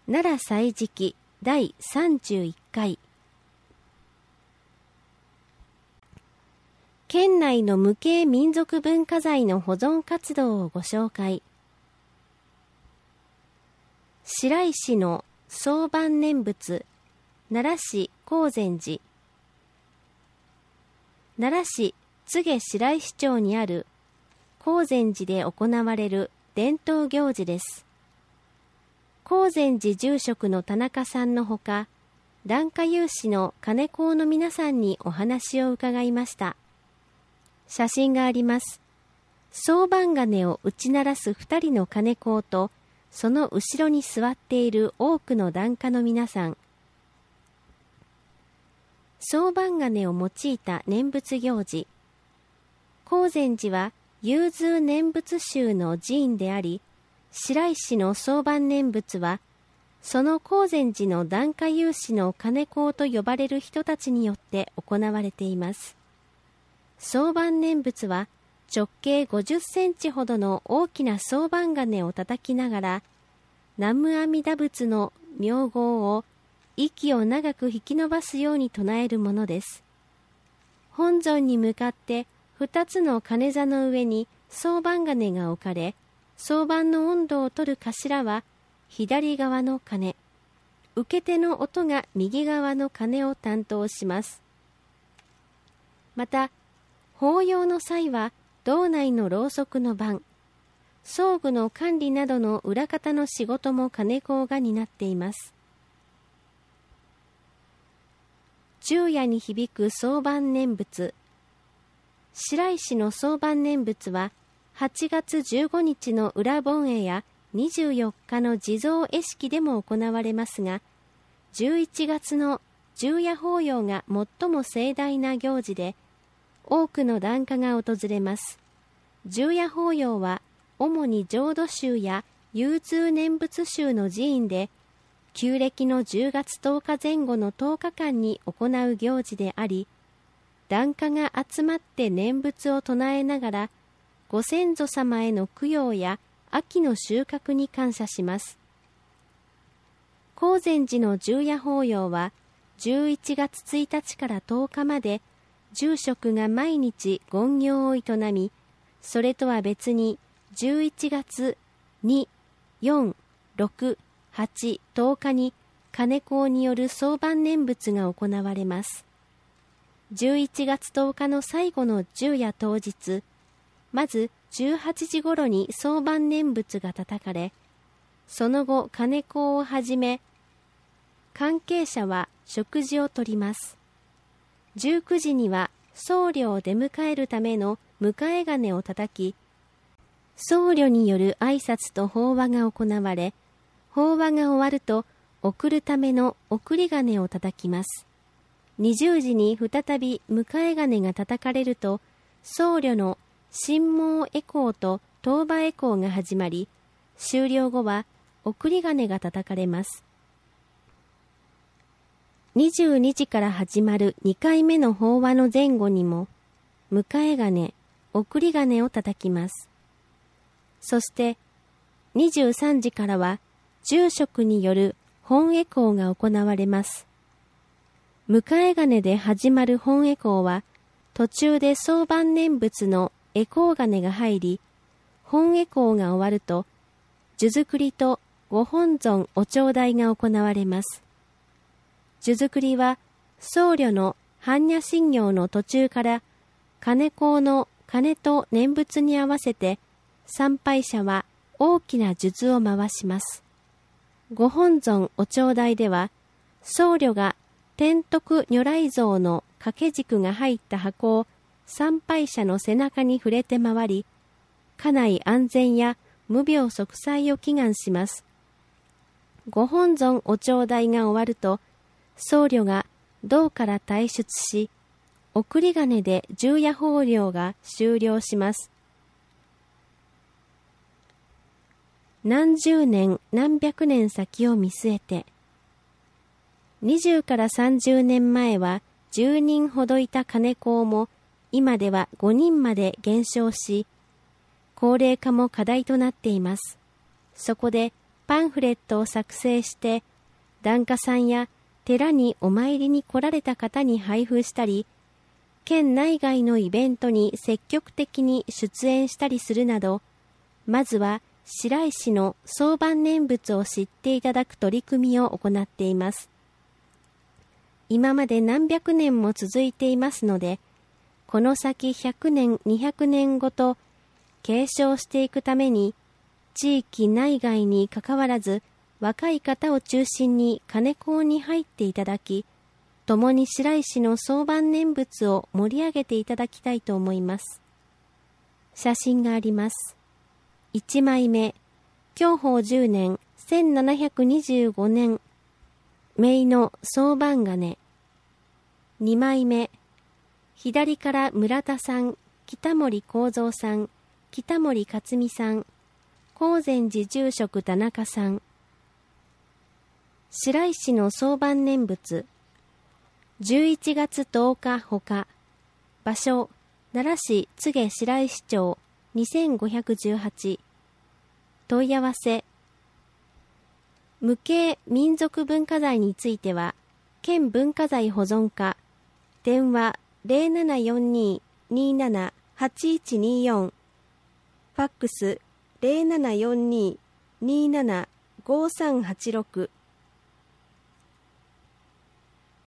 奈良歳時記第31回。県内の無形民族文化財の保存活動をご紹介。白石の総晩念仏、奈良市興禅寺。奈良市柘植白石町にある興禅寺で行われる伝統行事です。興禅寺住職の田中さんのほか、檀家有志の金講の皆さんにお話を伺いました。写真があります。総晩鐘を打ち鳴らす2人の金講と、その後ろに座っている多くの檀家の皆さん。総晩鐘を用いた念仏行事。興禅寺は融通念仏宗の寺院であり、白石の総晩念仏は、その興禅寺の檀家有志の金講と呼ばれる人たちによって行われています。総晩念仏は直径50センチほどの大きな総晩鐘を叩きながら、南無阿弥陀仏の名号を息を長く引き伸ばすように唱えるものです。本尊に向かって2つの鐘座の上に総晩鐘が置かれ、総晩の音頭を取る頭は左側の鐘、受け手の音が右側の鐘を担当します。また、法要の際は堂内のろうそくの番、装具の管理などの裏方の仕事も金講が担っています。昼夜に響く総晩念仏。白石の総晩念仏は8月15日の裏盆会や24日の地蔵会式でも行われますが、11月の昼夜法要が最も盛大な行事で、多くの檀家が訪れます。昼夜法要は主に浄土宗や融通念仏宗の寺院で、旧暦の10月10日前後の10日間に行う行事であり、檀家が集まって念仏を唱えながら、ご先祖様への供養や秋の収穫に感謝します。興禅寺の昼夜法要は11月1日から10日まで、住職が毎日勤行を営み、それとは別に11月2、4、6、8、10日に金講による総晩念仏が行われます。11月10日の最後の昼夜当日、まず18時ごろに総晩念仏が叩かれ、その後金講をはじめ、関係者は食事をとります。19時には僧侶を出迎えるための迎え鐘を叩き、僧侶による挨拶と法話が行われ、法話が終わると送るための送り鐘を叩きます。20時に再び迎え鐘が叩かれると、僧侶の神毛回向と当場回向が始まり、終了後は送り鐘が叩かれます。22時から始まる2回目の法話の前後にも、迎え鐘、送り鐘を叩きます。そして、23時からは、住職による本回向が行われます。迎え鐘で始まる本回向は、途中で総晩念仏の回向鐘が入り、本回向が終わると、数珠繰りとご本尊お頂戴が行われます。数珠繰りは僧侶の般若心経の途中から金講の鐘と念仏に合わせて参拝者は大きな数珠を回します。ご本尊お頂戴では僧侶が天徳如来像の掛け軸が入った箱を参拝者の背中に触れて回り、家内安全や無病息災を祈願します。ご本尊お頂戴が終わると、僧侶が堂から退出し、送り鐘で昼夜法要が終了します。何十年何百年先を見据えて、20から30年前は10人ほどいた金講も、今では5人まで減少し、高齢化も課題となっています。そこで、 パンフレットを作成して檀家さんや寺にお参りに来られた方に配布したり、県内外のイベントに積極的に出演したりするなど、まずは白石の総万念仏を知っていただく取り組みを行っています。今まで何百年も続いていますので、この先100年、200年ごと継承していくために、地域内外にかかわらず、若い方を中心に金講に入っていただき、共に白石の総万念仏を盛り上げていただきたいと思います。写真があります。1枚目、享保10年1725年、明の総番金。2枚目、左から村田さん、北森幸三さん、北森克美さん、高善寺住職田中さん。白石の総万念仏、11月10日ほか、場所、奈良市柘植白石町2518、問い合わせ、無形民族文化財については、県文化財保存課、電話 0742-278124、ファックス 0742-275386